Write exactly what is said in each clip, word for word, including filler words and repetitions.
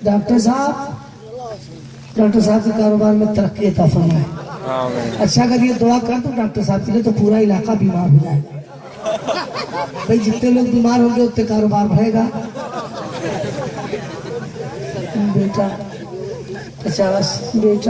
Doctor साहब doctor साहब के कारोबार में तरक्की अता फरमाए। अच्छा अगर ये दुआ कर तो डॉक्टर साहब के लिए तो पूरा इलाका बीमार हो जाएगा। भाई जितने लोग बीमार होंगे उतने कारोबार बढ़ेगा। बेटा पचास बेटा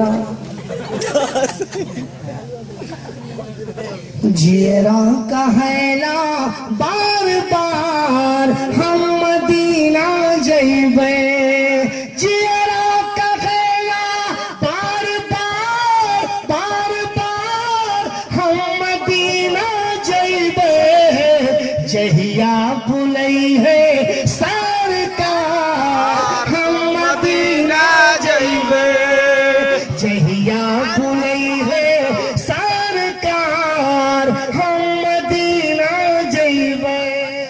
जियरा कहला बार बार हम मदीना जइबे। जियरा कहला बार बार बार बार हम मदीना जइबे। जहिया बुलई है सरकार हम मदीना जइबे। जहिया बुलई है सरकार हम मदीना जइबे।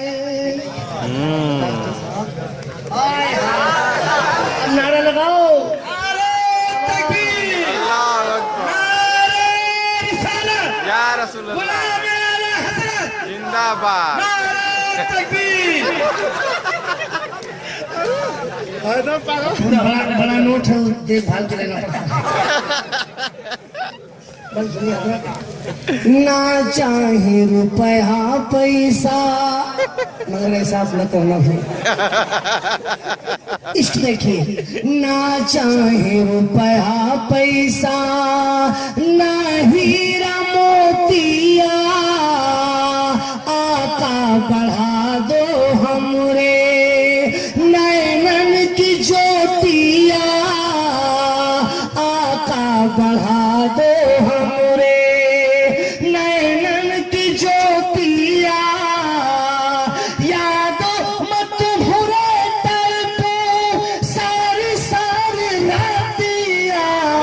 नारा लगाओ। नारे तकबीर, नारे रिसालत, या रसूल अल्लाह, जिंदाबाद, नारे तकबीर। बड़ा बड़ा नोट है, देखभाल के लेना पड़ता ना चाहे रुपया पैसा मगर ऐसा अपना करना भाई। इष्ट देखिए ना चाहे रुपया पैसा ना हीरा मोतिया। आका बढ़ा दो हमरे नैनन की ज्योतिया। आका बढ़ा दो हमरे नैनन की ज्योतिया। यादों मत भूले तड़पो सारी सारी रातिया।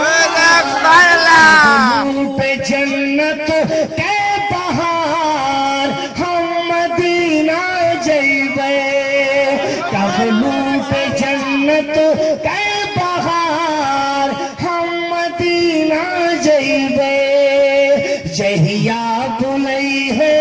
पे जन्नत के बहार हम मदीना जइबे। कबलू पे जन्नत के बहार हम मदीना जइबे। जहिया बुलई है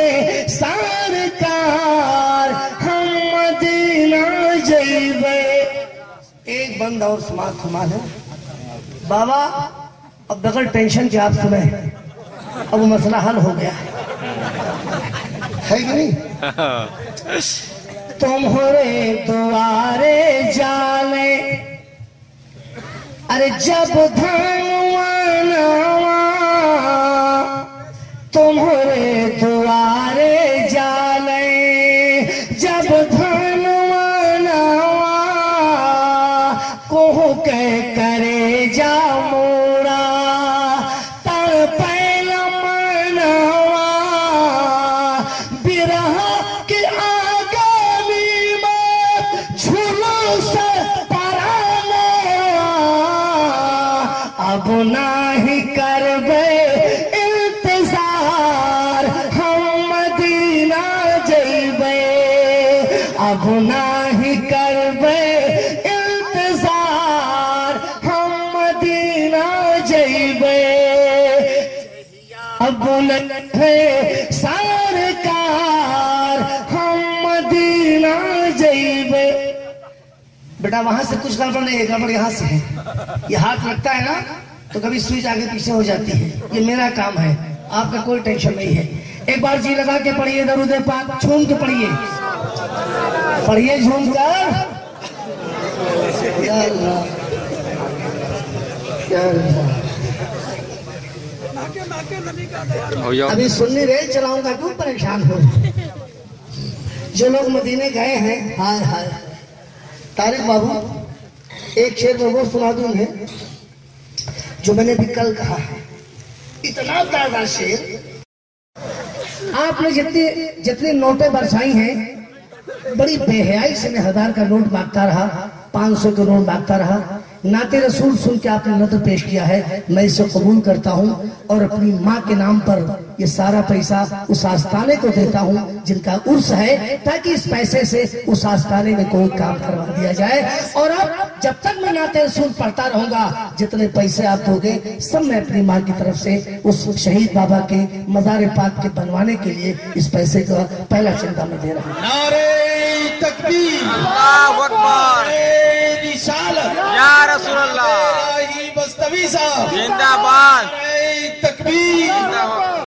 सरकार हम मदीना जइबे। एक बंद और समाज समाज है बाबा। अब बगैर टेंशन के आप सुने अब वो मसला हल हो गया है कि नहीं। तुम्हारे द्वारे जाले अरे जब धनवाना तुम्हारे द्वारे जाले जब धनवाना को के करे जा मोरा तड़पैल मनवा। बिरह के आगामी में झूलो से पराना। अब नाही करबे इंतजार हम मदीना जइबे। अब नाही करबे इंतजार हम मदीना जइबे। अब है सरकार हम मदीना जइबे। बेटा वहां से कुछ गड़बड़ नहीं है, गड़बड़ यहाँ से है। ये हाथ लगता है ना तो कभी स्विच आगे पीछे हो जाती है। ये मेरा काम है, आपका कोई टेंशन नहीं है। एक बार जी लगा के पढ़िए दरूद पाक, झूम के पढ़िए पढ़िए झूम कर। या अल्लाह या अल्लाह। अभी सुनने रहे चलाऊंगा क्यों परेशान हो। जो लोग मदीने गए हैं हाय हाय। तारिक बाबू एक शेर में वो सुना दूंगे जो मैंने भी कल कहा है। इतना ताजा शेर आपने जितनी जितनी नोटें बरसाई हैं बड़ी बेहयाई से मैं हजार का नोट मांगता रहा, पांच सौ का नोट मांगता रहा। नाते रसूल सुन के आपने नजर पेश किया है, मैं इसे कबूल करता हूँ और अपनी माँ के नाम पर ये सारा पैसा उस आस्थाने को देता हूँ जिनका उर्स है, ताकि इस पैसे से उस आस्थाने में कोई काम करवा दिया जाए। और अब जब तक मैं नाते रसूल पढ़ता रहूंगा, जितने पैसे आप दोगे सब मैं अपनी माँ की तरफ से उस शहीद बाबा के मज़ार पाक के बनवाने के लिए इस पैसे का पहला चंदा मैं दे रहा हूँ। नारे तकबीर, अल्लाहू अकबर, नारे रिसालत। या रसूल अल्लाह ही बस्तवी साहब जिंदाबाद।